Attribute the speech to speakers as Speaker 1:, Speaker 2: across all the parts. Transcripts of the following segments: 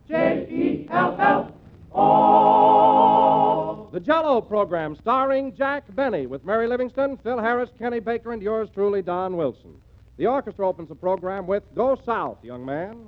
Speaker 1: J-E-L-L-O.
Speaker 2: The Jell-O program starring Jack Benny with Mary Livingston, Phil Harris, Kenny Baker, and yours truly, Don Wilson. The orchestra opens the program with Go South, Young Man.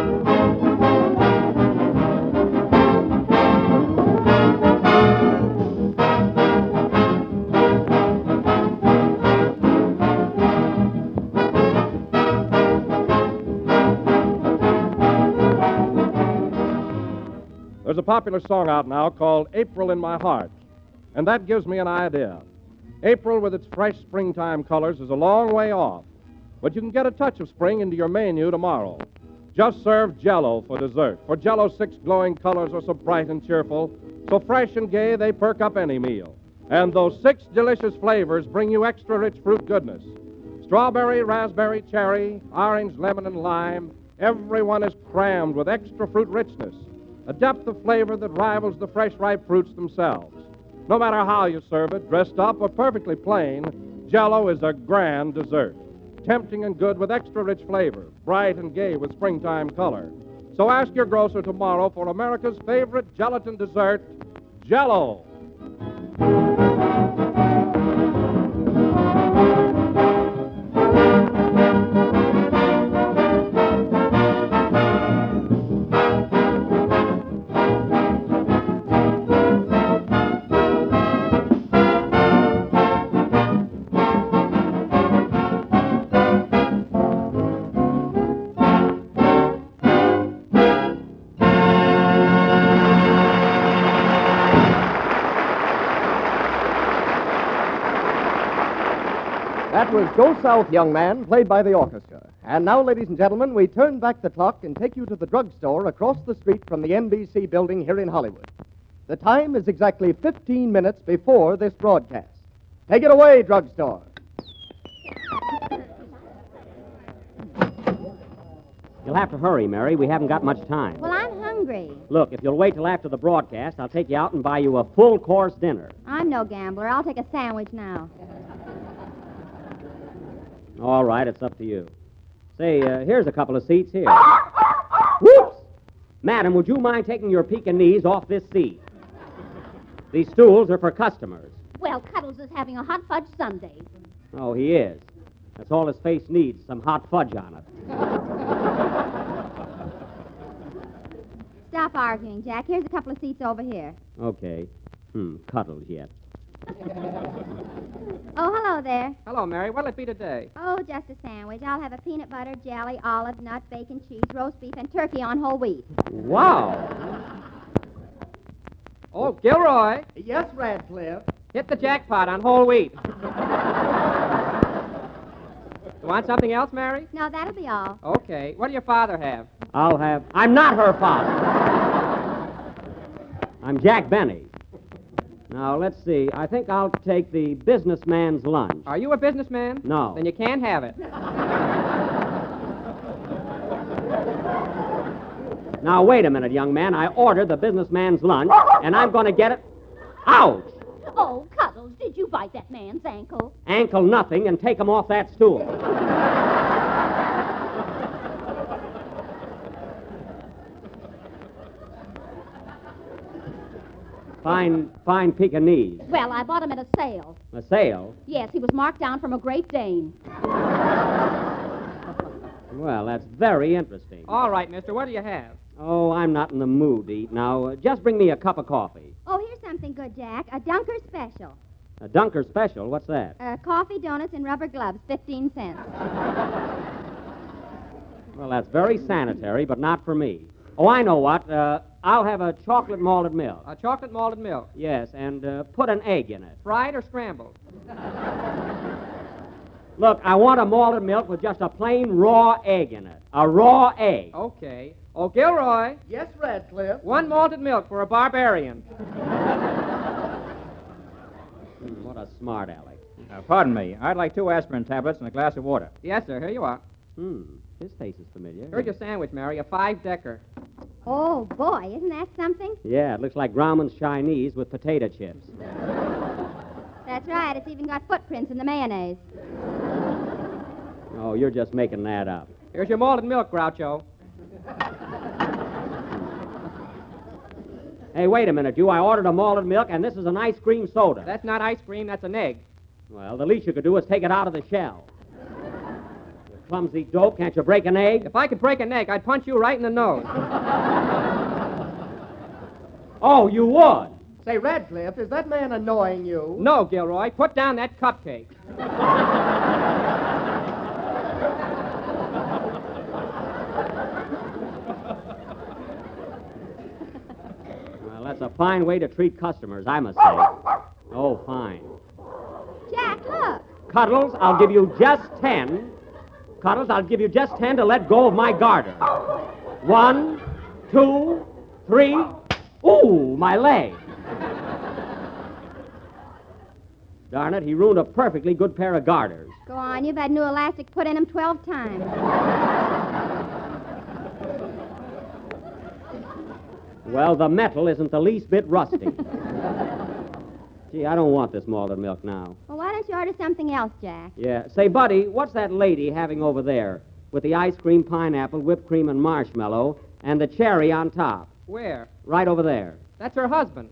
Speaker 2: There's a popular song out now called April in My Heart, and that gives me an idea. April with its fresh springtime colors is a long way off, but you can get a touch of spring into your menu tomorrow. Just serve Jell-O for dessert, for Jell-O's 6 glowing colors are so bright and cheerful, so fresh and gay they perk up any meal. And those 6 delicious flavors bring you extra rich fruit goodness. Strawberry, raspberry, cherry, orange, lemon, and lime, everyone is crammed with extra fruit richness, a depth of flavor that rivals the fresh, ripe fruits themselves. No matter how you serve it, dressed up or perfectly plain, Jell-O is a grand dessert. Tempting and good with extra rich flavor, bright and gay with springtime color. So ask your grocer tomorrow for America's favorite gelatin dessert, Jell-O.
Speaker 3: That was Go South, Young Man, played by the orchestra. And now, ladies and gentlemen, we turn back the clock and take you to the drugstore across the street from the NBC building here in Hollywood. The time is exactly 15 minutes before this broadcast. Take it away, drugstore.
Speaker 4: You'll have to hurry, Mary. We haven't got much time.
Speaker 5: Well, I'm hungry.
Speaker 4: Look, if you'll wait till after the broadcast, I'll take you out and buy you a full-course dinner.
Speaker 5: I'm no gambler. I'll take a sandwich now.
Speaker 4: All right, it's up to you. Say, here's a couple of seats here. Whoops! Madam, would you mind taking your Pekingese off this seat? These stools are for customers.
Speaker 5: Well, Cuddles is having a hot fudge sundae.
Speaker 4: Oh, he is. That's all his face needs, some hot fudge on it.
Speaker 5: Stop arguing, Jack. Here's a couple of seats over here.
Speaker 4: Okay. Cuddles yet.
Speaker 5: Oh, hello there.
Speaker 6: Hello, Mary. What'll it be today?
Speaker 5: Oh, just a sandwich. I'll have a peanut butter, jelly, olive, nut, bacon, cheese, roast beef, and turkey on whole wheat.
Speaker 4: Wow.
Speaker 6: Oh, Gilroy,
Speaker 3: Yes, Radcliffe.
Speaker 6: hit the jackpot on whole wheat. You want something else, Mary?
Speaker 5: No, that'll be all.
Speaker 6: Okay. What do your father have?
Speaker 4: I'm not her father. I'm Jack Benny. Now, let's see. I think I'll take the businessman's lunch.
Speaker 6: Are you a businessman?
Speaker 4: No.
Speaker 6: Then you can't have it.
Speaker 4: Now, wait a minute, young man. I ordered the businessman's lunch, and I'm going to get it. Ouch!
Speaker 5: Oh, Cuddles, did you bite that man's ankle?
Speaker 4: Ankle nothing, and take him off that stool. Fine Pekingese.
Speaker 5: Well, I bought him at a sale.
Speaker 4: A sale?
Speaker 5: Yes, he was marked down from a Great Dane.
Speaker 4: Well, that's very interesting.
Speaker 6: All right, mister. What do you have?
Speaker 4: Oh, I'm not in the mood to eat now. Just bring me a cup of coffee.
Speaker 5: Oh, here's something good, Jack. A Dunker special.
Speaker 4: A Dunker special? What's that?
Speaker 5: Coffee, donuts, and rubber gloves, 15 cents.
Speaker 4: Well, that's very sanitary, but not for me. Oh, I know what. I'll have a chocolate malted milk.
Speaker 6: A chocolate malted milk.
Speaker 4: Yes, and put an egg in it.
Speaker 6: Fried or scrambled?
Speaker 4: Look, I want a malted milk with just a plain raw egg in it. A raw egg.
Speaker 6: Okay. Oh, Gilroy,
Speaker 3: Yes, Radcliffe.
Speaker 6: 1 malted milk for a barbarian.
Speaker 4: What a smart aleck.
Speaker 7: Pardon me. I'd like 2 aspirin tablets and a glass of water.
Speaker 6: Yes, sir. Here you are.
Speaker 4: His face is familiar.
Speaker 6: Here's your sandwich, Mary. A 5-decker.
Speaker 5: Oh, boy, isn't that something?
Speaker 4: Yeah, it looks like Grauman's Chinese with potato chips.
Speaker 5: That's right. It's even got footprints in the mayonnaise.
Speaker 4: Oh, you're just making that up.
Speaker 6: Here's your malted milk, Groucho.
Speaker 4: Hey, wait a minute, you. I ordered a malted milk, and this is an ice cream soda.
Speaker 6: That's not ice cream, that's an egg.
Speaker 4: Well, the least you could do is take it out of the shell. You clumsy dope, can't you break an egg?
Speaker 6: If I could break an egg, I'd punch you right in the nose.
Speaker 4: Oh, you would?
Speaker 3: Say, Radcliffe, is that man annoying you?
Speaker 6: No, Gilroy, put down that cupcake.
Speaker 4: Well, that's a fine way to treat customers, I must say. Oh, fine.
Speaker 5: Jack, look.
Speaker 4: Cuddles, I'll give you just 10. Cuddles, I'll give you just 10 to let go of my garter. 1, 2, 3. Ooh, my leg. Darn it, he ruined a perfectly good pair of garters.
Speaker 5: Go on, you've had new elastic put in them 12 times.
Speaker 4: Well, the metal isn't the least bit rusty. Gee, I don't want this malted milk now.
Speaker 5: Well, why don't you order something else, Jack?
Speaker 4: Yeah. Say, buddy, what's that lady having over there with the ice cream, pineapple, whipped cream, and marshmallow, and the cherry on top?
Speaker 6: Where?
Speaker 4: Right over there.
Speaker 6: That's her husband.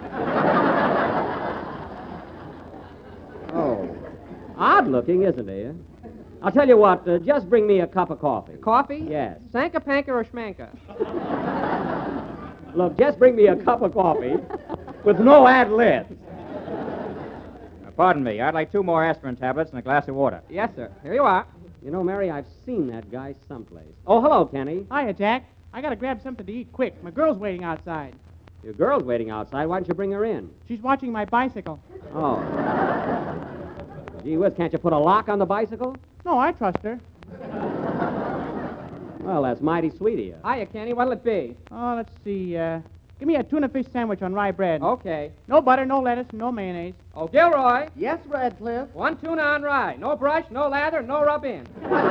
Speaker 4: Oh. Odd looking, isn't he? I'll tell you what, just bring me a cup of coffee.
Speaker 6: Coffee?
Speaker 4: Yes.
Speaker 6: Sanka, panka, or schmanka?
Speaker 4: Look, just bring me a cup of coffee with no ad libs.
Speaker 7: Pardon me. I'd like 2 more aspirin tablets and a glass of water.
Speaker 6: Yes, sir. Here you are.
Speaker 4: You know, Mary, I've seen that guy someplace. Oh, hello, Kenny.
Speaker 1: Hiya, Jack. I gotta grab something to eat quick. My girl's waiting outside.
Speaker 4: Your girl's waiting outside. Why don't you bring her in?
Speaker 1: She's watching my bicycle.
Speaker 4: Oh. Gee whiz, can't you put a lock on the bicycle?
Speaker 1: No, I trust her.
Speaker 4: Well, that's mighty sweet of you.
Speaker 6: Hiya, Kenny. What'll it be?
Speaker 1: Oh, let's see. Give me a tuna fish sandwich on rye bread.
Speaker 6: Okay.
Speaker 1: No butter, no lettuce, no mayonnaise.
Speaker 6: Oh, Gilroy.
Speaker 3: Yes, Radcliffe.
Speaker 6: 1 tuna on rye. No brush, no lather, no rub in.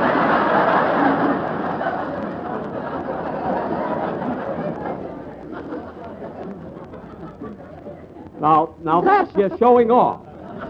Speaker 4: Now that's just showing off.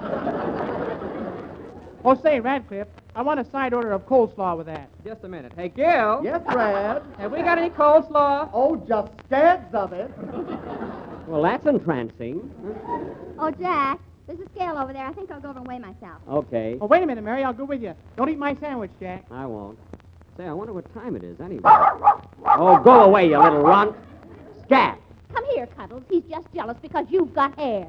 Speaker 1: Oh, say, Radcliffe, I want a side order of coleslaw with that.
Speaker 6: Just a minute. Hey, Gil.
Speaker 3: Yes, Rad.
Speaker 6: Have we got any coleslaw?
Speaker 3: Oh, just scads of it.
Speaker 4: Well, that's entrancing.
Speaker 5: Oh, Jack, there's a scale over there. I think I'll go over and weigh myself.
Speaker 4: Okay.
Speaker 1: Oh, wait a minute, Mary. I'll go with you. Don't eat my sandwich, Jack.
Speaker 4: I won't. Say, I wonder what time it is anyway. Oh, go away, you little runt. Scat.
Speaker 5: Come here, Cuddles. He's just jealous because you've got hair.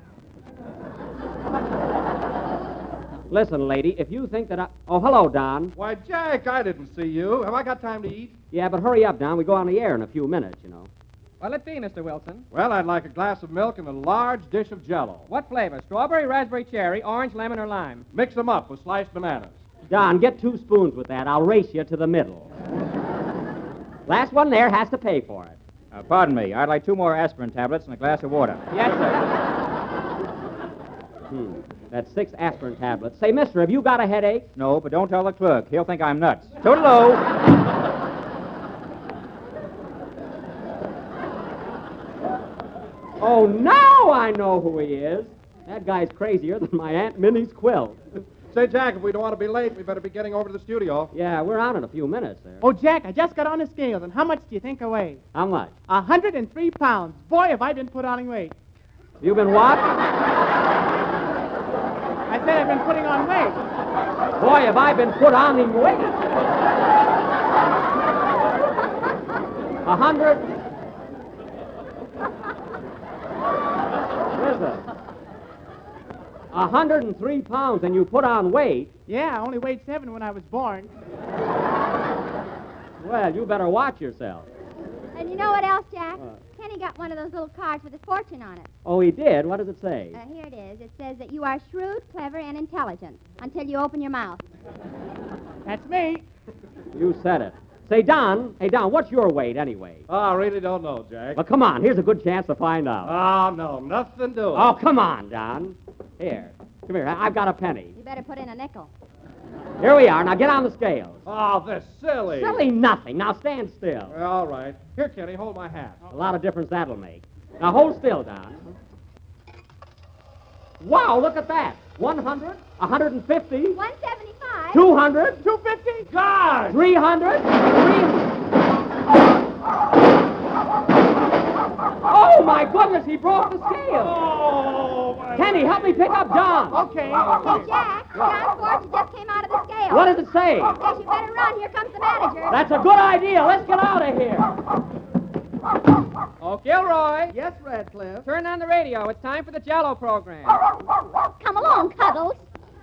Speaker 4: Listen, lady, if you think that I... Oh, hello, Don.
Speaker 2: Why, Jack, I didn't see you. Have I got time to eat?
Speaker 4: Yeah, but hurry up, Don. We go on the air in a few minutes, you know.
Speaker 6: What'll it be, Mr. Wilson?
Speaker 2: Well, I'd like a glass of milk and a large dish of Jell-O.
Speaker 6: What flavor? Strawberry, raspberry, cherry, orange, lemon, or lime?
Speaker 2: Mix them up with sliced bananas.
Speaker 4: Don, get 2 spoons with that. I'll race you to the middle. Last one there has to pay for it.
Speaker 7: Pardon me. I'd like 2 more aspirin tablets and a glass of water.
Speaker 6: Yes, sir.
Speaker 4: That's 6 aspirin tablets. Say, mister, have you got a headache?
Speaker 7: No, but don't tell the clerk. He'll think I'm nuts. Toodaloo.
Speaker 4: Oh, now I know who he is. That guy's crazier than my Aunt Minnie's quilt.
Speaker 2: Say, Jack, if we don't want to be late, we better be getting over to the studio.
Speaker 4: Yeah, we're on in a few minutes there.
Speaker 1: Oh, Jack, I just got on the scales, and how much do you think I weigh?
Speaker 4: How much?
Speaker 1: 103 pounds. Boy, have I been put on weight.
Speaker 4: You been what?
Speaker 1: I said I've been putting on weight.
Speaker 4: Boy, have I been put on in weight. 100. Listen. 103 pounds and you put on weight.
Speaker 1: Yeah, I only weighed 7 when I was born.
Speaker 4: Well, you better watch yourself.
Speaker 5: And you know what else, Jack? Kenny got one of those little cards with his fortune on it.
Speaker 4: Oh, he did? What does it say?
Speaker 5: Here it is. It says that you are shrewd, clever, and intelligent until you open your mouth.
Speaker 1: That's me.
Speaker 4: You said it. Say, Don, hey, Don, what's your weight anyway?
Speaker 2: Oh, I really don't know, Jack.
Speaker 4: Well, come on. Here's a good chance to find out.
Speaker 2: Oh, no, nothing doing.
Speaker 4: Oh, come on, Don. Here. Come here. I've got a penny.
Speaker 5: You better put in a nickel.
Speaker 4: Here we are. Now get on the scales.
Speaker 2: Oh, this silly.
Speaker 4: Silly nothing. Now stand still.
Speaker 2: All right. Here, Kenny, hold my hat.
Speaker 4: A lot of difference that'll make. Now hold still, Don. Wow, look at that. 100, 150,
Speaker 5: 175.
Speaker 4: 200,
Speaker 1: 250?
Speaker 2: God!
Speaker 4: 300, Oh, my my goodness, he broke the scale.
Speaker 2: Oh, my
Speaker 4: Kenny, help me pick up Don.
Speaker 1: Okay.
Speaker 5: Hey, Jack, John's fortune just came out of the scale.
Speaker 4: What does it say?
Speaker 5: Guess you better run. Here comes the manager.
Speaker 4: That's a good idea. Let's get out of here.
Speaker 6: Oh, Gilroy.
Speaker 1: Yes, Radcliffe.
Speaker 6: Turn on the radio. It's time for the Jello program.
Speaker 5: Come along, Cuddles.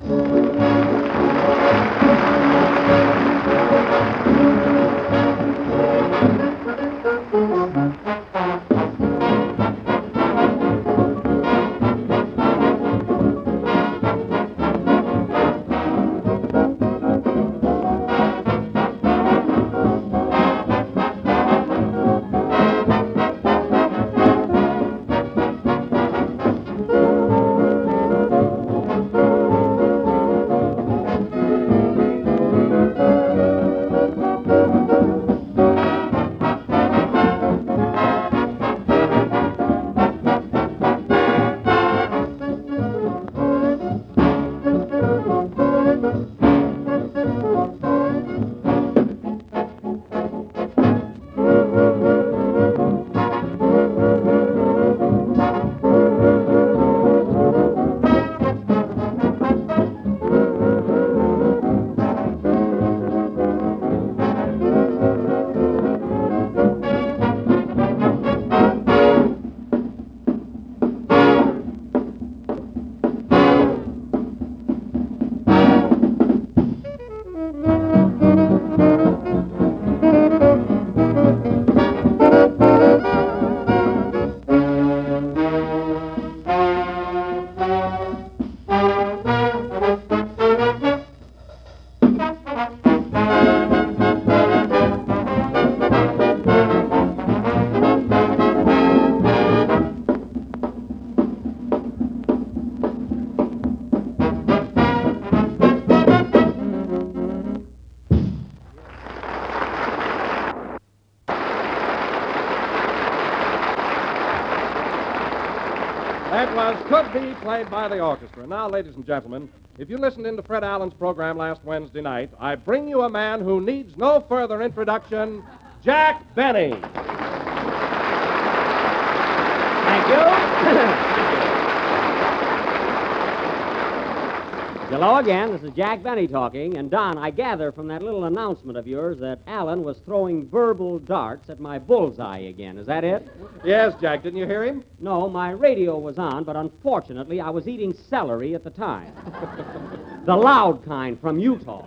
Speaker 2: That was Could Be, played by the orchestra. Now, ladies and gentlemen, if you listened in to Fred Allen's program last Wednesday night, I bring you a man who needs no further introduction, Jack Benny.
Speaker 4: Thank you. Hello again. This is Jack Benny talking. And, Don, I gather from that little announcement of yours that Allen was throwing verbal darts at my bullseye again. Is that it?
Speaker 2: Yes, Jack, didn't you hear him?
Speaker 4: No, my radio was on, but unfortunately I was eating celery at the time. The loud kind from Utah.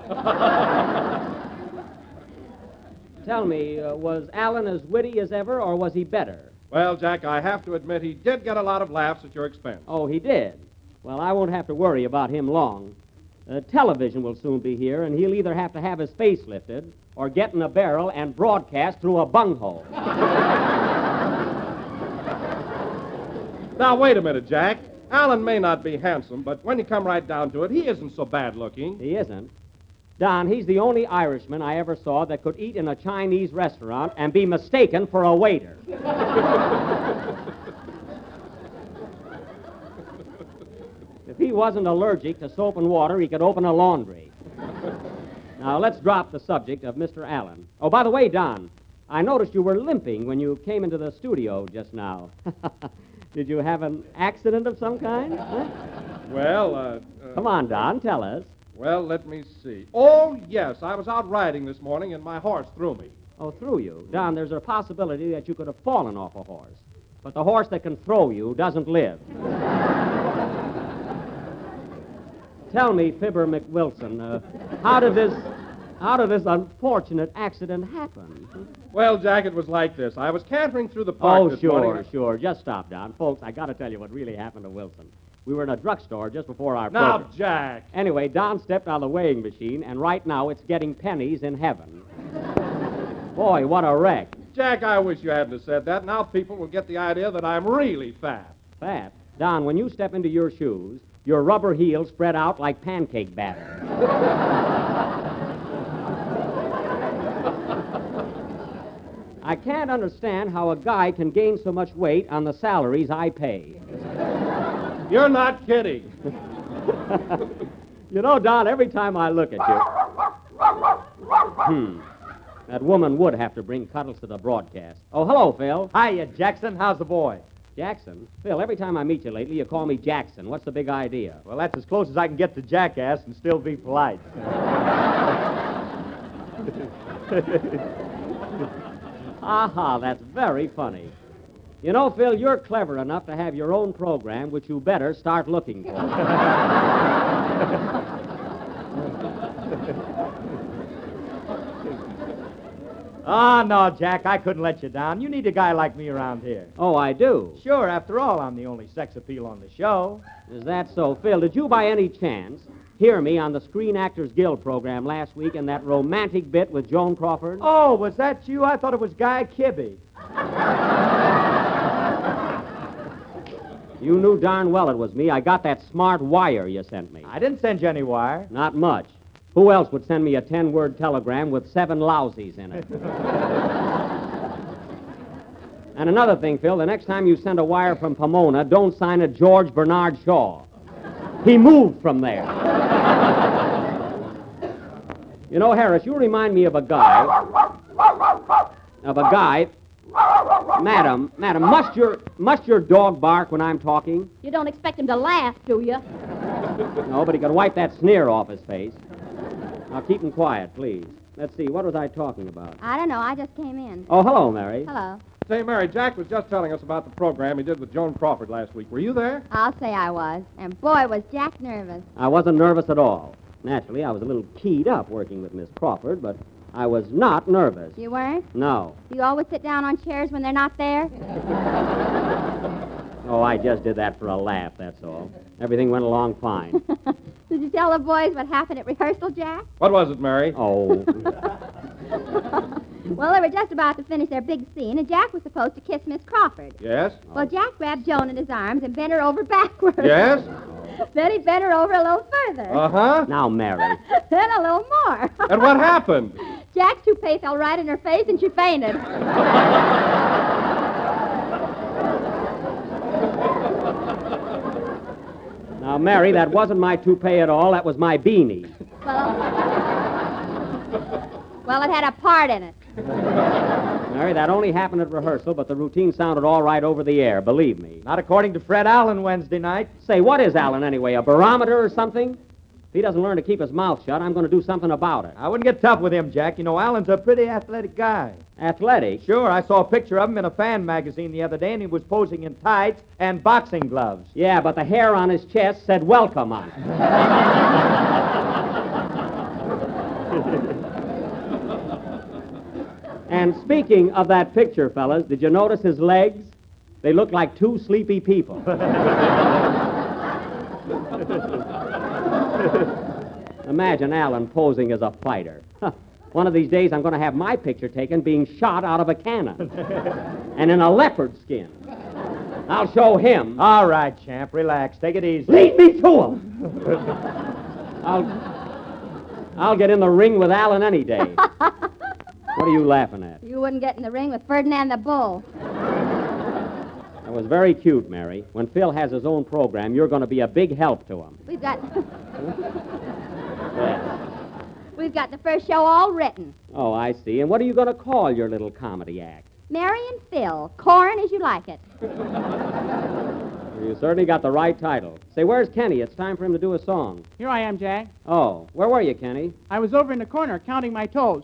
Speaker 4: Tell me, was Allen as witty as ever, or was he better?
Speaker 2: Well, Jack, I have to admit he did get a lot of laughs at your expense.
Speaker 4: Oh, he did? Well, I won't have to worry about him long. Television will soon be here, and he'll either have to have his face lifted or get in a barrel and broadcast through a bunghole.
Speaker 2: Now, wait a minute, Jack. Allen may not be handsome, but when you come right down to it, he isn't so bad looking.
Speaker 4: He isn't. Don, he's the only Irishman I ever saw that could eat in a Chinese restaurant and be mistaken for a waiter. If he wasn't allergic to soap and water, he could open a laundry. Now, let's drop the subject of Mr. Allen. Oh, by the way, Don, I noticed you were limping when you came into the studio just now. Did you have an accident of some kind? Huh?
Speaker 2: Well,
Speaker 4: Come on, Don, tell us.
Speaker 2: Well, let me see. Oh, yes, I was out riding this morning and my horse threw me.
Speaker 4: Oh, threw you. Don, there's a possibility that you could have fallen off a horse. But the horse that can throw you doesn't live. Tell me, Fibber McWilson, how did this unfortunate accident happen?
Speaker 2: Well, Jack, it was like this. I was cantering through the park this morning.
Speaker 4: Sure. Just stop, Don. Folks, I got to tell you what really happened to Wilson. We were in a drugstore just before our
Speaker 2: Now,
Speaker 4: program.
Speaker 2: Jack.
Speaker 4: Anyway, Don stepped on the weighing machine, and right now it's getting pennies in heaven. Boy, what a wreck.
Speaker 2: Jack, I wish you hadn't have said that. Now people will get the idea that I'm really fat.
Speaker 4: Fat. Don, when you step into your shoes, your rubber heels spread out like pancake batter. I can't understand how a guy can gain so much weight on the salaries I pay.
Speaker 2: You're not kidding.
Speaker 4: You know, Don, every time I look at you... That woman would have to bring Cuddles to the broadcast. Oh, hello, Phil.
Speaker 8: Hiya, Jackson. How's the boy?
Speaker 4: Jackson? Phil, every time I meet you lately, you call me Jackson. What's the big idea?
Speaker 8: Well, that's as close as I can get to jackass and still be polite.
Speaker 4: Aha, that's very funny. You know, Phil, you're clever enough to have your own program, which you better start looking for.
Speaker 8: Oh, no, Jack, I couldn't let you down. You need a guy like me around here.
Speaker 4: Oh, I do?
Speaker 8: Sure, after all, I'm the only sex appeal on the show.
Speaker 4: Is that so? Phil, did you by any chance hear me on the Screen Actors Guild program last week in that romantic bit with Joan Crawford?
Speaker 8: Oh, was that you? I thought it was Guy Kibbe.
Speaker 4: You knew darn well it was me. I got that smart wire you sent me.
Speaker 8: I didn't send you any wire.
Speaker 4: Not much. Who else would send me a 10-word telegram with 7 lousies in it? And another thing, Phil, the next time you send a wire from Pomona, don't sign it George Bernard Shaw. He moved from there. You know, Harris, you remind me of a guy. Madam, must your dog bark when I'm talking?
Speaker 5: You don't expect him to laugh, do you?
Speaker 4: No, but he can wipe that sneer off his face. Now, keep him quiet, please. Let's see, what was I talking about?
Speaker 5: I don't know. I just came in.
Speaker 4: Oh, hello, Mary.
Speaker 5: Hello.
Speaker 2: Say, Mary, Jack was just telling us about the program he did with Joan Crawford last week. Were you there?
Speaker 5: I'll say I was. And boy, was Jack nervous.
Speaker 4: I wasn't nervous at all. Naturally, I was a little keyed up working with Miss Crawford, but I was not nervous.
Speaker 5: You weren't?
Speaker 4: No.
Speaker 5: Do you always sit down on chairs when they're not there?
Speaker 4: Oh, I just did that for a laugh, that's all. Everything went along fine.
Speaker 5: Did you tell the boys what happened at rehearsal, Jack?
Speaker 2: What was it, Mary?
Speaker 4: Oh.
Speaker 5: Well, they were just about to finish their big scene, and Jack was supposed to kiss Miss Crawford.
Speaker 2: Yes?
Speaker 5: Well, Jack grabbed Joan in his arms and bent her over backwards.
Speaker 2: Yes?
Speaker 5: Then he bent her over a little further.
Speaker 2: Uh-huh.
Speaker 4: Now, Mary.
Speaker 5: Then a little more.
Speaker 2: And what happened?
Speaker 5: Jack's toupee fell right in her face, and she fainted.
Speaker 4: Now, Mary, that wasn't my toupee at all. That was my beanie.
Speaker 5: Well, it had a part in it.
Speaker 4: Mary, that only happened at rehearsal, but the routine sounded all right over the air, believe me.
Speaker 8: Not according to Fred Allen Wednesday night.
Speaker 4: Say, what is Allen anyway, a barometer or something? If he doesn't learn to keep his mouth shut, I'm going to do something about it.
Speaker 8: I wouldn't get tough with him, Jack. You know, Allen's a pretty athletic guy.
Speaker 4: Athletic?
Speaker 8: Sure, I saw a picture of him in a fan magazine the other day, and he was posing in tights and boxing gloves.
Speaker 4: Yeah, but the hair on his chest said welcome on it. And speaking of that picture, fellas, did you notice his legs? They look like 2 sleepy people. Imagine Allen posing as a fighter. One of these days I'm going to have my picture taken being shot out of a cannon. And in a leopard skin. I'll show him.
Speaker 8: All right, champ, relax. Take it easy.
Speaker 4: Lead me to him. I'll get in the ring with Allen any day. What are you laughing at?
Speaker 5: You wouldn't get in the ring with Ferdinand the Bull.
Speaker 4: That was very cute, Mary. When Phil has his own program, you're going to be a big help to him.
Speaker 5: We've got
Speaker 4: Yes.
Speaker 5: we've got the first show all written.
Speaker 4: Oh, I see. And what are you going to call your little comedy act?
Speaker 5: Mary and Phil, corn as you like it.
Speaker 4: You certainly got the right title. Say, where's Kenny? It's time for him to do a song.
Speaker 1: Here I am, Jack.
Speaker 4: Oh, where were you, Kenny?
Speaker 1: I was over in the corner counting my toes.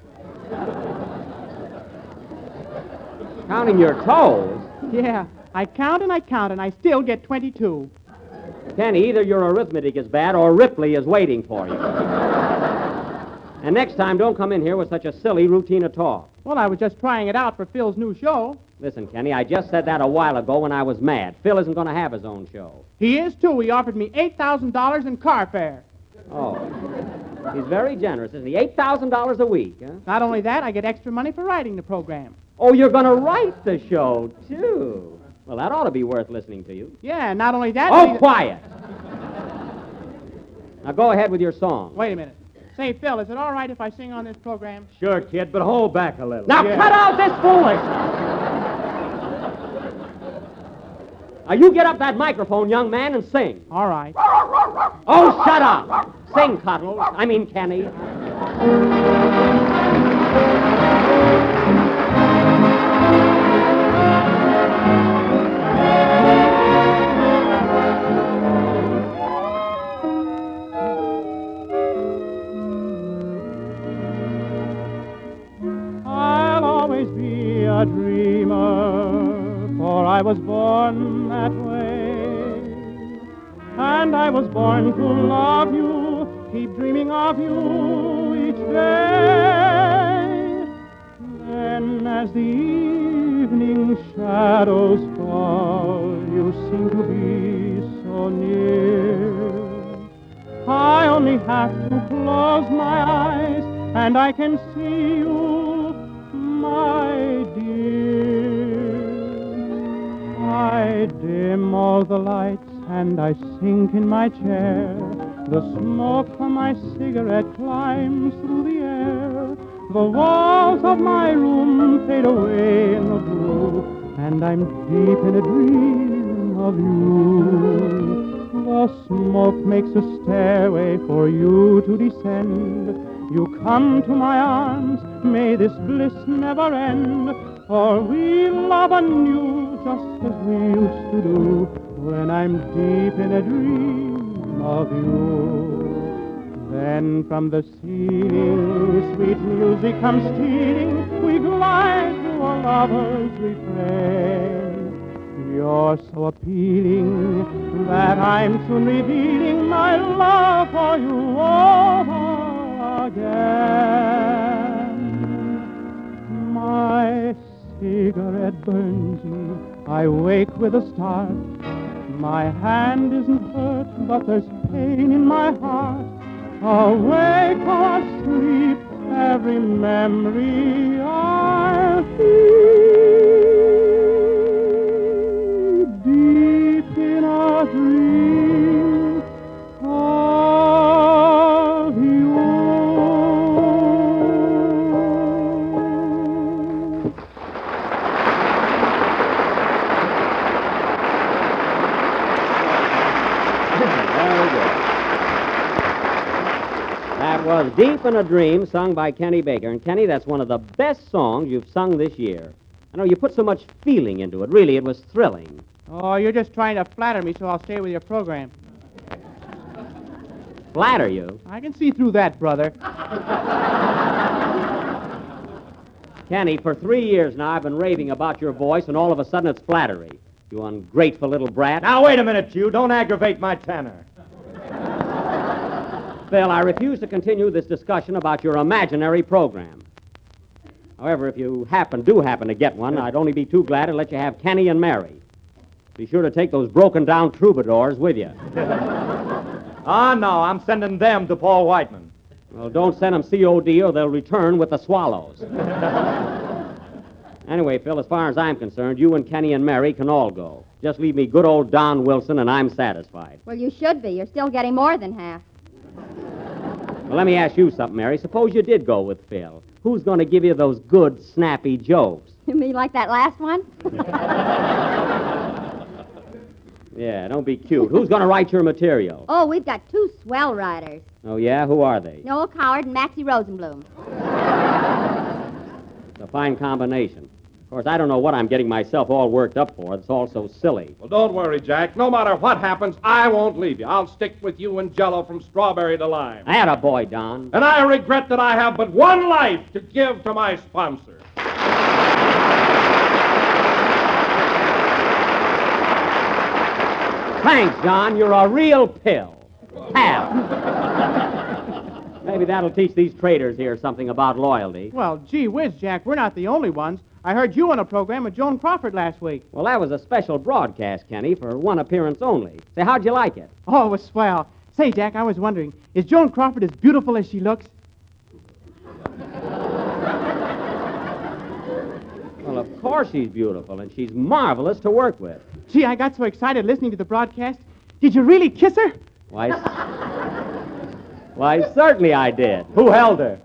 Speaker 4: Counting your toes?
Speaker 1: Yeah, I count and I still get 22.
Speaker 4: Kenny, either your arithmetic is bad or Ripley is waiting for you. And next time, don't come in here with such a silly routine of talk.
Speaker 1: Well, I was just trying it out for Phil's new show.
Speaker 4: Listen, Kenny, I just said that a while ago when I was mad. Phil isn't going to have his own show.
Speaker 1: He is, too. He offered me $8,000 in car fare.
Speaker 4: Oh. He's very generous, isn't he? $8,000 a week, huh?
Speaker 1: Not only that, I get extra money for writing the program.
Speaker 4: Oh, you're going to write the show, too. Well, that ought to be worth listening to you.
Speaker 1: Yeah, not only that...
Speaker 4: Oh, quiet! Now go ahead with your song.
Speaker 1: Wait a minute. Say, Phil, is it all right if I sing on this program?
Speaker 8: Sure, kid, but hold back a little.
Speaker 4: Now
Speaker 1: Yeah.
Speaker 4: cut out this foolishness! Now you get up that microphone, young man, and sing.
Speaker 1: All right.
Speaker 4: Oh, shut up! Sing, Cuddles. I mean, Kenny.
Speaker 1: I was born that way. And I was born to love you, keep dreaming of you each day. Then as the evening shadows fall, you seem to be so near. I only have to close my eyes and I can see you, my dear. I dim all the lights and I sink in my chair. The smoke from my cigarette climbs through the air. The walls of my room fade away in the blue, and I'm deep in a dream of you. The smoke makes a stairway for you to descend. You come to my arms, may this bliss never end, for we love anew just as we used to do when I'm deep in a dream of you. Then from the ceiling sweet music comes stealing, we glide to a lover's refrain. You're so appealing that I'm soon revealing my love for you over again. My cigarette burns me, I wake with a start. My hand isn't hurt, but there's pain in my heart. Awake or asleep, every memory I feel deep in a dream of you.
Speaker 4: That was Deep in a Dream, sung by Kenny Baker. And, Kenny, that's one of the best songs you've sung this year. I know you put so much feeling into it. Really, it was thrilling.
Speaker 1: Oh, you're just trying to flatter me so I'll stay with your program.
Speaker 4: Flatter you?
Speaker 1: I can see through that, brother.
Speaker 4: Kenny, for 3 years now I've been raving about your voice, and all of a sudden it's flattery. You ungrateful little brat.
Speaker 8: Now, wait a minute, you. Don't aggravate my tenor.
Speaker 4: Phil, I refuse to continue this discussion about your imaginary program. However, if you do happen to get one, I'd only be too glad to let you have Kenny and Mary. Be sure to take those broken-down troubadours with you.
Speaker 8: Ah, no, I'm sending them to Paul Whiteman.
Speaker 4: Well, don't send them COD or they'll return with the swallows. Anyway, Phil, as far as I'm concerned, you and Kenny and Mary can all go. Just leave me good old Don Wilson, and I'm satisfied.
Speaker 5: Well, you should be. You're still getting more than half.
Speaker 4: Well, let me ask you something, Mary. Suppose you did go with Phil. Who's going to give you those good, snappy jokes?
Speaker 5: You mean like that last one?
Speaker 4: Yeah, don't be cute. Who's going to write your material?
Speaker 5: Oh, we've got 2 swell writers.
Speaker 4: Oh, yeah? Who are they?
Speaker 5: Noel Coward and Maxie Rosenblum.
Speaker 4: It's a fine combination. Of course, I don't know what I'm getting myself all worked up for. It's all so silly.
Speaker 2: Well, don't worry, Jack. No matter what happens, I won't leave you. I'll stick with you and Jell-O from strawberry to lime.
Speaker 4: Atta boy, Don.
Speaker 2: And I regret that I have but one life to give to my sponsor.
Speaker 4: Thanks, John. You're a real pill. Pal. Maybe that'll teach these traders here something about loyalty.
Speaker 1: Well, gee whiz, Jack, we're not the only ones. I heard you on a program with Joan Crawford last week.
Speaker 4: Well, that was a special broadcast, Kenny, for one appearance only. Say, how'd you like it?
Speaker 1: Oh, it was swell. Say, Jack, I was wondering, is Joan Crawford as beautiful as she looks?
Speaker 4: Well, of course she's beautiful, and she's marvelous to work with.
Speaker 1: Gee, I got so excited listening to the broadcast. Did you really kiss her?
Speaker 4: Why, certainly I did.
Speaker 8: Who held her?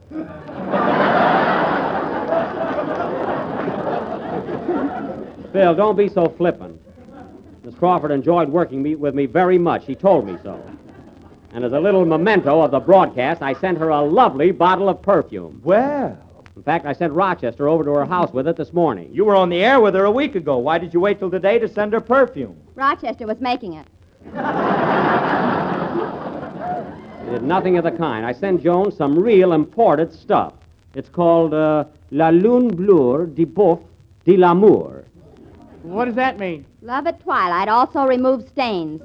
Speaker 4: Phil, don't be so flippant. Miss Crawford enjoyed working with me very much. She told me so. And as a little memento of the broadcast, I sent her a lovely bottle of perfume.
Speaker 8: Well,
Speaker 4: In fact, I sent Rochester over to her house with it this morning.
Speaker 8: you were on the air with her a week ago. Why did you wait till today to send her perfume?
Speaker 5: Rochester was making it.
Speaker 4: I did nothing of the kind. I sent Joan some real imported stuff. It's called La Lune Bleue de Boeuf de l'Amour.
Speaker 1: What does that mean?
Speaker 5: Love at twilight also removes stains.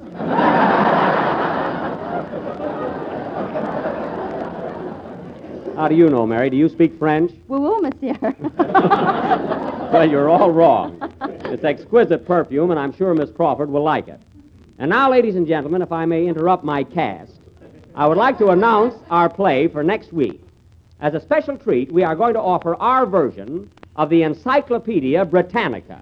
Speaker 4: How do you know, Mary? Do you speak French?
Speaker 5: Woo-woo, monsieur.
Speaker 4: Well, you're all wrong. It's exquisite perfume, and I'm sure Miss Crawford will like it. And now, ladies and gentlemen, if I may interrupt my cast, I would like to announce our play for next week. As a special treat, we are going to offer our version of the Encyclopedia Britannica.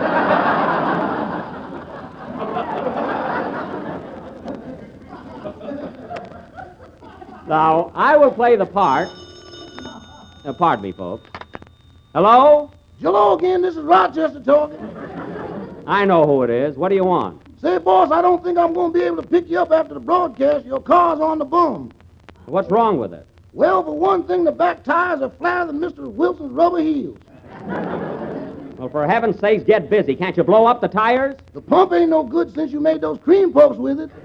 Speaker 4: Now, I will play the part. Pardon me, folks. Hello?
Speaker 9: Hello again, this is Rochester talking.
Speaker 4: I know who it is. What do you want?
Speaker 9: Say, boss, I don't think I'm going to be able to pick you up after the broadcast. Your car's on the boom.
Speaker 4: What's wrong with it?
Speaker 9: Well, for one thing, the back tires are flatter than Mr. Wilson's rubber heels.
Speaker 4: Well, for heaven's sakes, get busy. Can't you blow up the tires?
Speaker 9: The pump ain't no good since you made those cream puffs with it.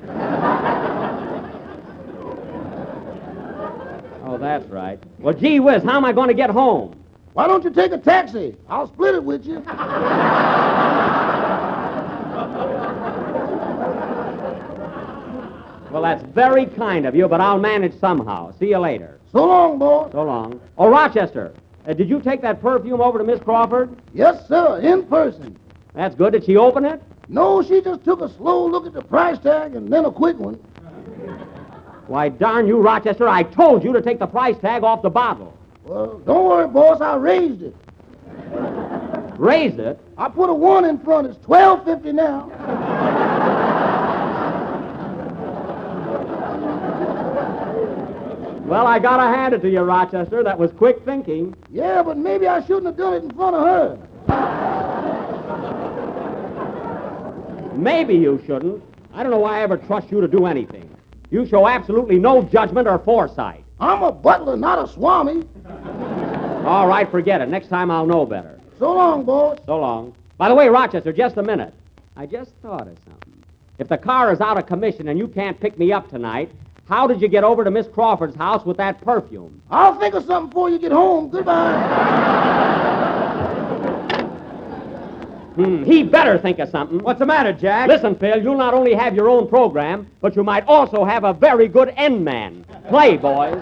Speaker 4: Oh, that's right. Well, gee whiz, how am I going to get home?
Speaker 9: Why don't you take a taxi? I'll split it with you.
Speaker 4: Well, that's very kind of you, but I'll manage somehow. See you later.
Speaker 9: So long, boss.
Speaker 4: So long. Oh, Rochester, did you take that perfume over to Miss Crawford?
Speaker 9: Yes, sir, in person.
Speaker 4: That's good. Did she open it?
Speaker 9: No, she just took a slow look at the price tag and then a quick one.
Speaker 4: Why, darn you, Rochester, I told you to take the price tag off the bottle.
Speaker 9: Well, don't worry, boss, I raised it.
Speaker 4: Raised it?
Speaker 9: I put a 1 in front. It's $12.50 now.
Speaker 4: Well, I gotta hand it to you, Rochester. That was quick thinking.
Speaker 9: Yeah, but maybe I shouldn't have done it in front of her.
Speaker 4: Maybe you shouldn't. I don't know why I ever trust you to do anything. You show absolutely no judgment or foresight.
Speaker 9: I'm a butler, not a swami.
Speaker 4: All right, forget it. Next time I'll know better.
Speaker 9: So long, boss.
Speaker 4: So long. By the way, Rochester, just a minute. I just thought of something. If the car is out of commission and you can't pick me up tonight, how did you get over to Miss Crawford's house with that perfume?
Speaker 9: I'll think of something before you get home. Goodbye.
Speaker 4: He better think of something.
Speaker 8: What's the matter, Jack?
Speaker 4: Listen, Phil, you'll not only have your own program, but you might also have a very good end man. Play, boys.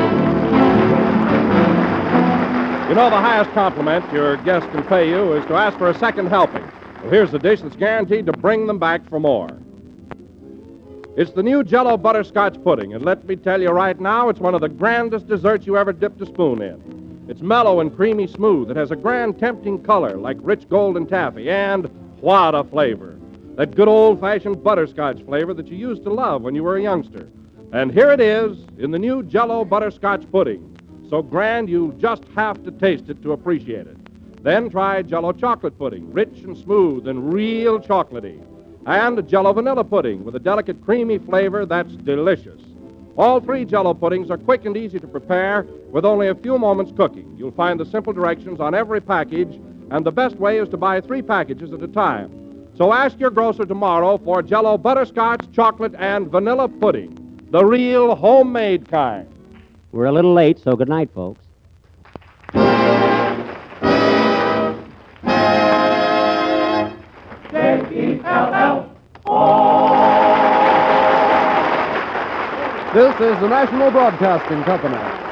Speaker 2: You know, the highest compliment your guest can pay you is to ask for a second helping. Well, here's the dish that's guaranteed to bring them back for more. It's the new Jell-O butterscotch pudding, and let me tell you right now, it's one of the grandest desserts you ever dipped a spoon in. It's mellow and creamy smooth. It has a grand, tempting color like rich golden taffy, and what a flavor. That good old-fashioned butterscotch flavor that you used to love when you were a youngster. And here it is in the new Jell-O butterscotch pudding. So grand you just have to taste it to appreciate it. Then try Jell-O chocolate pudding, rich and smooth and real chocolatey. And Jell-O vanilla pudding with a delicate creamy flavor that's delicious. All three Jell-O puddings are quick and easy to prepare with only a few moments cooking. You'll find the simple directions on every package, and the best way is to buy 3 packages at a time. So ask your grocer tomorrow for Jell-O butterscotch, chocolate, and vanilla pudding, the real homemade kind.
Speaker 4: We're a little late, so good night, folks.
Speaker 3: This is the National Broadcasting Company.